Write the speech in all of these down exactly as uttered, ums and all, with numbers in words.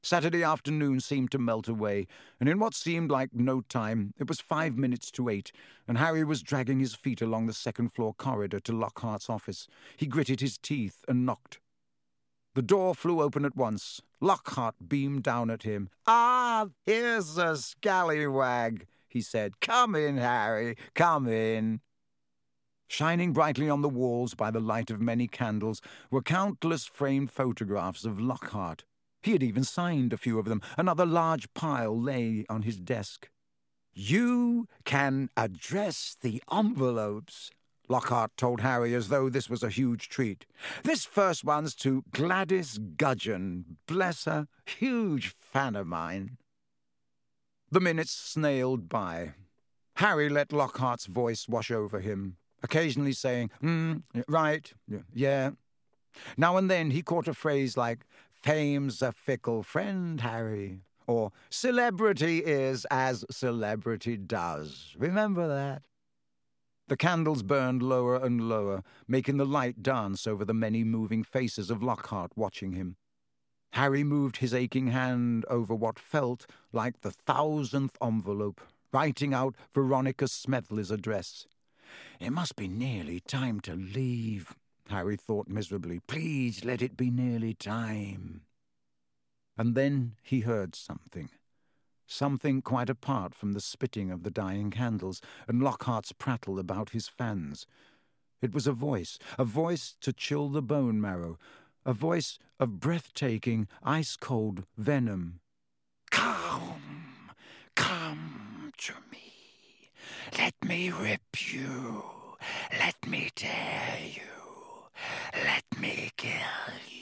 Saturday afternoon seemed to melt away, and in what seemed like no time, it was five minutes to eight, and Harry was dragging his feet along the second-floor corridor to Lockhart's office. He gritted his teeth and knocked. The door flew open at once. Lockhart beamed down at him. "Ah, here's a scallywag," he said. "Come in, Harry, come in." Shining brightly on the walls by the light of many candles were countless framed photographs of Lockhart. He had even signed a few of them. Another large pile lay on his desk. "You can address the envelopes," Lockhart told Harry as though this was a huge treat. "This first one's to Gladys Gudgeon. Bless her. Huge fan of mine." The minutes snailed by. Harry let Lockhart's voice wash over him, occasionally saying, "Hmm, right, yeah." Now and then he caught a phrase like, "Fame's a fickle friend, Harry," or "Celebrity is as celebrity does. Remember that?" The candles burned lower and lower, making the light dance over the many moving faces of Lockhart watching him. Harry moved his aching hand over what felt like the thousandth envelope, writing out Veronica Smedley's address. "It must be nearly time to leave," Harry thought miserably. "Please let it be nearly time." And then he heard something. Something quite apart from the spitting of the dying candles and Lockhart's prattle about his fans. It was a voice, a voice to chill the bone marrow, a voice of breathtaking, ice-cold venom. "Come, come to me. Let me rip you. Let me tear you. Let me kill you."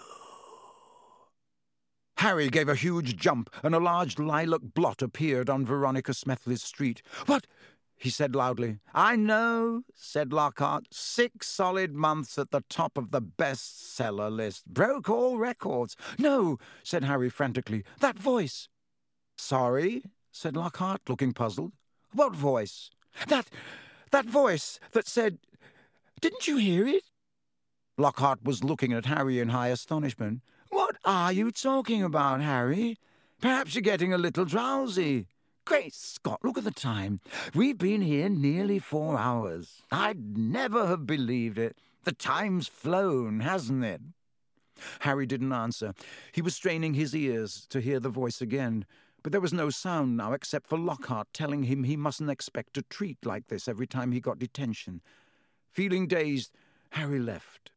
Harry gave a huge jump, and a large lilac blot appeared on Veronica Smedley's street. "What?" he said loudly. "I know," said Lockhart. "Six solid months at the top of the bestseller list. Broke all records." "No," said Harry frantically. "That voice." "Sorry?" said Lockhart, looking puzzled. "What voice?" That, that voice that said... Didn't you hear it?" Lockhart was looking at Harry in high astonishment. "What are you talking about, Harry? Perhaps you're getting a little drowsy. Great Scott, look at the time. We've been here nearly four hours. I'd never have believed it. The time's flown, hasn't it?" Harry didn't answer. He was straining his ears to hear the voice again, but there was no sound now except for Lockhart telling him he mustn't expect a treat like this every time he got detention. Feeling dazed, Harry left.